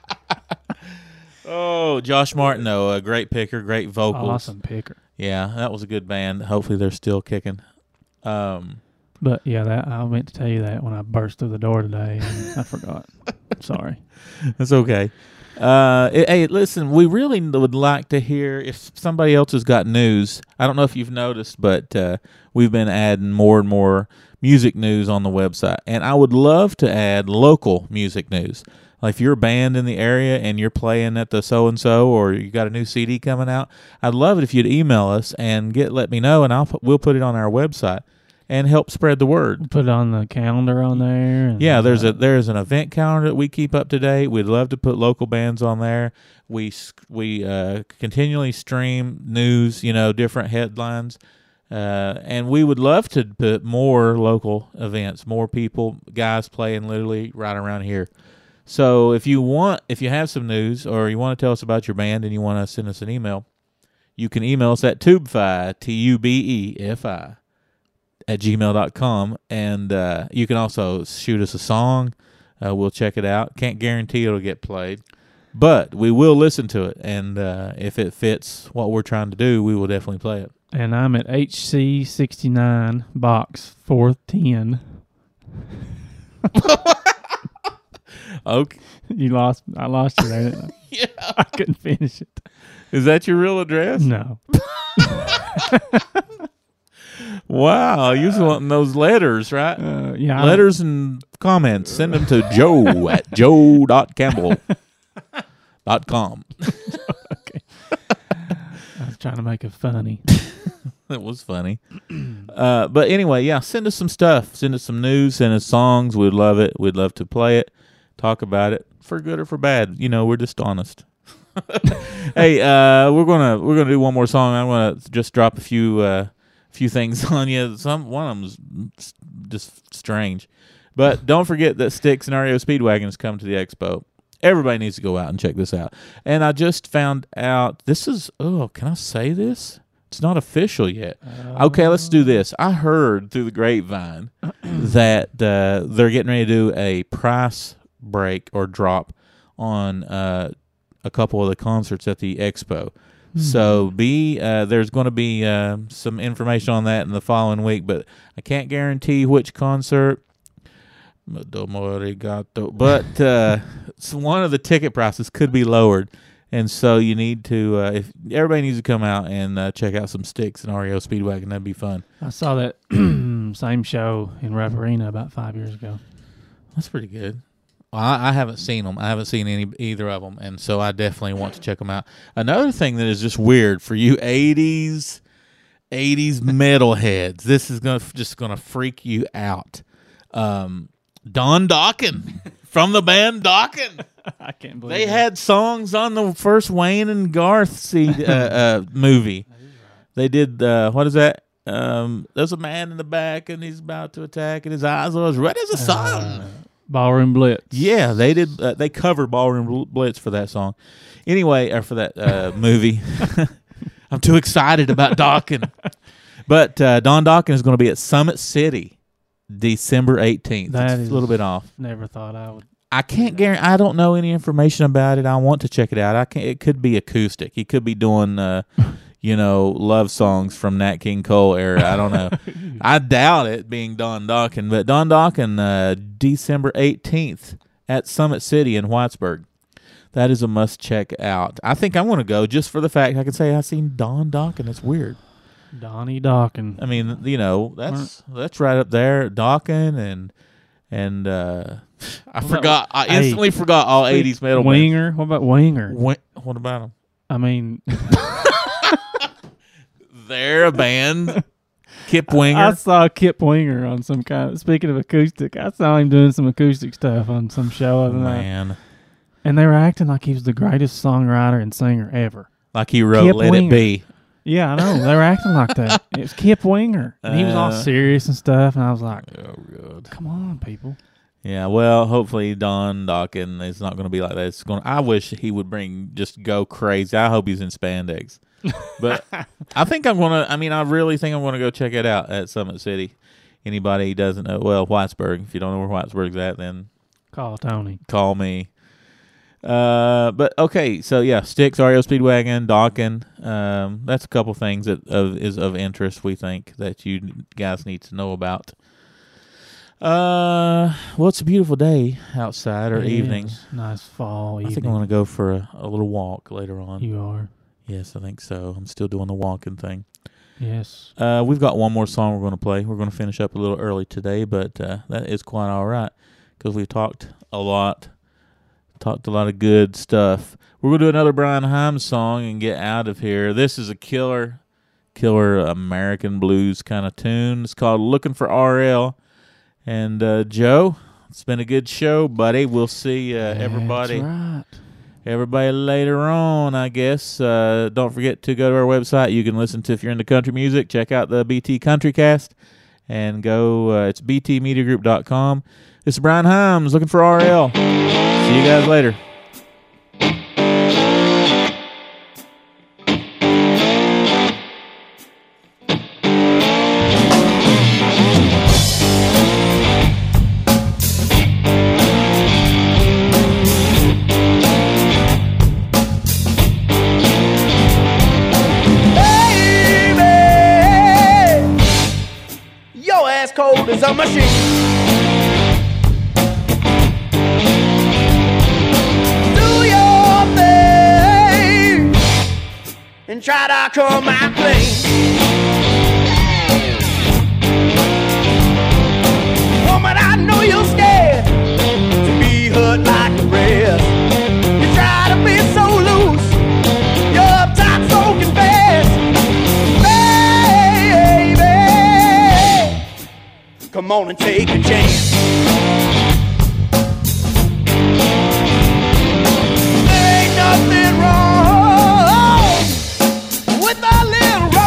Speaker 1: Oh, Josh Martin though, a great picker, great vocals.
Speaker 2: awesome picker.
Speaker 1: Yeah, that was a good band. Hopefully they're still kicking. Um,
Speaker 2: But yeah, that I meant to tell you that when I burst through the door today, and I forgot. Sorry.
Speaker 1: That's okay. Uh, eh, hey, listen, we really would like to hear if somebody else has got news. I don't know if you've noticed, but uh, we've been adding more and more music news on the website, and I would love to add local music news. Like if you're a band in the area and you're playing at the so and so, or you got a new C D coming out, I'd love it if you'd email us and get let me know, and I'll put, we'll put it on our website and help spread the word.
Speaker 2: Put it on the calendar on there. And,
Speaker 1: Yeah, there's
Speaker 2: uh,
Speaker 1: a there's an event calendar that we keep up to date. We'd love to put local bands on there. We s- we uh, continually stream news, you know, different headlines, uh, and we would love to put more local events, more people, guys playing literally right around here. So if you want, if you have some news or you want to tell us about your band and you want to send us an email, you can email us at tubefi, T U B E F I, at gmail dot com, and uh, you can also shoot us a song. Uh, we'll check it out. Can't guarantee it'll get played, but we will listen to it, and uh, if it fits what we're trying to do, we will definitely play it.
Speaker 2: And I'm at H C sixty-nine, box four ten.
Speaker 1: Okay.
Speaker 2: You lost. I lost you there. Didn't I?
Speaker 1: Yeah.
Speaker 2: I couldn't finish it.
Speaker 1: Is that your real address?
Speaker 2: No.
Speaker 1: Wow. You was wanting those letters, right?
Speaker 2: Uh, yeah. I-
Speaker 1: Letters and comments. Send them to Joe at joe dot campbell dot com.
Speaker 2: I was trying to make it funny.
Speaker 1: That was funny. Uh, but anyway, yeah, send us some stuff. Send us some news. Send us songs. We'd love it. We'd love to play it, talk about it, for good or for bad. You know, we're just honest. Hey, uh, we're gonna we're gonna do one more song. I'm gonna just drop a few uh, few things on you. Some one of them's just strange, but don't forget that Styx and R E O Speedwagon is coming to the expo. Everybody needs to go out and check this out. And I just found out this is oh, can I say this? It's not official yet. Okay, let's do this. I heard through the grapevine that uh, they're getting ready to do a price break or drop on uh, a couple of the concerts at the expo.
Speaker 2: Hmm.
Speaker 1: So be uh, there's going to be uh, some information on that in the following week, but I can't guarantee which concert. But uh, so one of the ticket prices could be lowered. And so you need to, uh, if everybody needs to come out and uh, check out some Styx and R E O Speedwagon. That'd be fun.
Speaker 2: I saw that same show in Rap Arena about five years ago.
Speaker 1: That's pretty good. I, I haven't seen them. I haven't seen any either of them, and so I definitely want to check them out. Another thing that is just weird for you eighties, eighties metalheads, this is gonna just gonna freak you out. Um, Don Dokken from the band Dokken.
Speaker 2: I can't believe
Speaker 1: They
Speaker 2: that.
Speaker 1: had songs on the first Wayne and Garth C D, uh, uh, movie. They did uh, what is that? Um, there's a man in the back and he's about to attack, and his eyes are as red as the sun.
Speaker 2: Uh, Ballroom Blitz.
Speaker 1: Yeah, they did. Uh, they covered Ballroom Bl- Blitz for that song. Anyway, or for that uh, movie. I'm too excited about Dokken. But uh, Don Dokken is going to be at Summit City, December eighteenth.
Speaker 2: That
Speaker 1: It's
Speaker 2: is-
Speaker 1: a little bit off.
Speaker 2: Never thought I would.
Speaker 1: I can't guarantee. I don't know any information about it. I want to check it out. I can. It could be acoustic. He could be doing, uh, you know, love songs from Nat King Cole era. I don't know. I doubt it being Don Dokken, but Don Dokken, uh, December eighteenth at Summit City in Whitesburg. That is a must check out. I think I'm going to go just for the fact I can say I've seen Don Dokken. It's weird.
Speaker 2: Donnie Dokken.
Speaker 1: I mean, you know, that's that's right up there. Dokken and and uh, I
Speaker 2: What
Speaker 1: forgot.
Speaker 2: about-
Speaker 1: I instantly
Speaker 2: hey,
Speaker 1: forgot all eighties metal bands.
Speaker 2: Winger. What about Winger?
Speaker 1: Wi- What about them?
Speaker 2: I mean,
Speaker 1: They're a band. Kip
Speaker 2: I
Speaker 1: Winger.
Speaker 2: saw Kip Winger on some kind of. Speaking of acoustic, I saw him doing some acoustic stuff on some show other night,
Speaker 1: Man,
Speaker 2: and they were acting like he was the greatest songwriter and singer ever.
Speaker 1: like he wrote
Speaker 2: Kip
Speaker 1: "Let
Speaker 2: Winger.
Speaker 1: It Be."
Speaker 2: Yeah, I know. They were acting like that. It was Kip Winger, and he was all
Speaker 1: Uh,
Speaker 2: serious and stuff. And I was like,
Speaker 1: Oh God.
Speaker 2: "Come on, people."
Speaker 1: Yeah, well, hopefully Don Dokken is not going to be like that. It's going. I wish he would bring just go crazy. I hope he's in spandex. But I think I'm going to. I mean, I really think I'm going to go check it out at Summit City. Anybody doesn't know? Well, Whitesburg. If you don't know where Whitesburg's at, then
Speaker 2: Call Tony.
Speaker 1: call me. Uh, but okay, so yeah, Styx, R E O Speedwagon, Dokken. Um, that's a couple things that of is of interest. We think that you guys need to know about. Uh, well, it's a beautiful day outside, or
Speaker 2: It
Speaker 1: evening.
Speaker 2: is. Nice fall
Speaker 1: I
Speaker 2: evening.
Speaker 1: think I'm going to go for a, a little walk later on.
Speaker 2: You are.
Speaker 1: Yes, I think so. I'm still doing the walking thing.
Speaker 2: Yes.
Speaker 1: Uh, we've got one more song we're going to play. We're going to finish up a little early today, but uh, that is quite all right because we've talked a lot, talked a lot of good stuff. We're going to do another Brian Himes song and get out of here. This is a killer, killer American blues kind of tune. It's called Looking for R L. And uh, Joe, it's been a good show, buddy. We'll see uh, everybody.
Speaker 2: That's right.
Speaker 1: Everybody later on, I guess. Uh, don't forget to go to our website. You can listen to, if you're into country music, check out the B T Country Cast and go. Uh, it's b t media group dot com. This is Brian Himes looking for R L. See you guys later.
Speaker 4: Baby, your ass cold as a machine. Do your thing and try to come out clean. Woman, I know you're scared to be hurt like the rest. You try to be so loose, you're uptight, so confess. Baby, come on and take a chance. There ain't nothing wrong with a little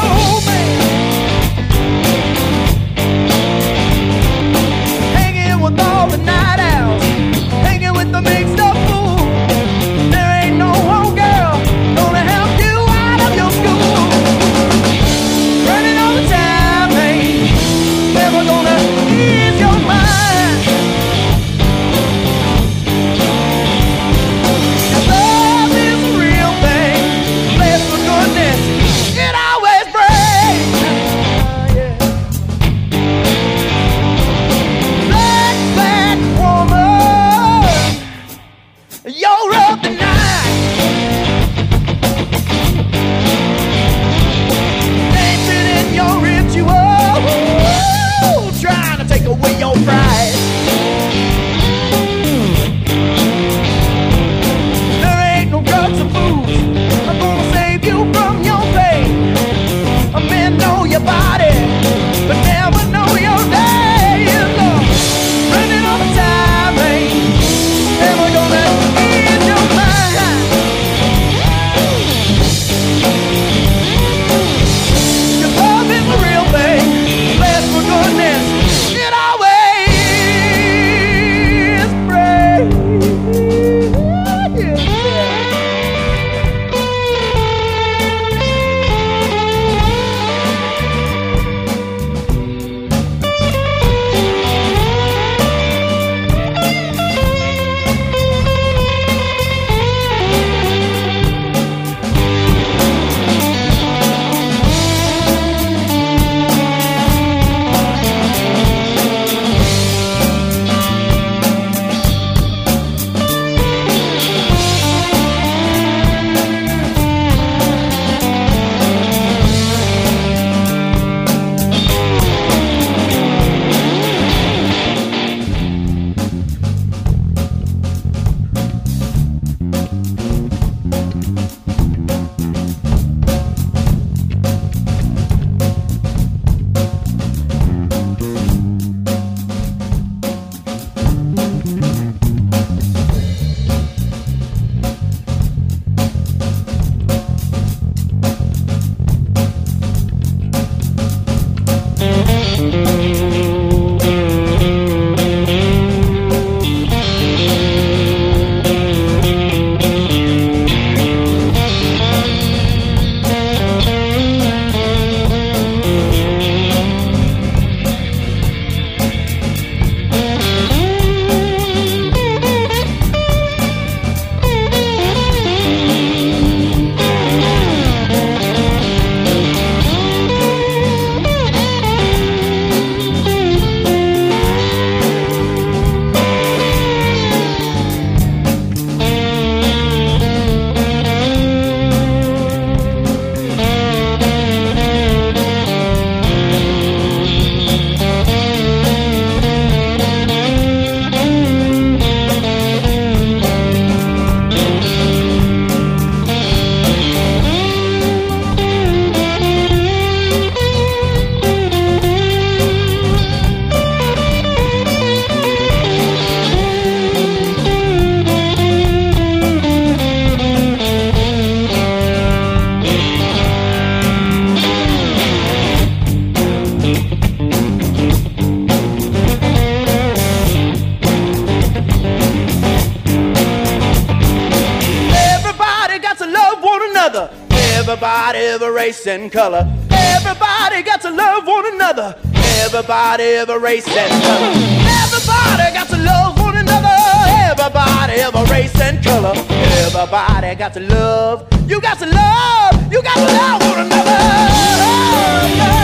Speaker 5: Everybody of a race and color. Everybody got to love one another. Everybody of a race and color. Everybody got to love one another. Everybody of a race and color. Everybody got to love. You got to love. You got to love one another.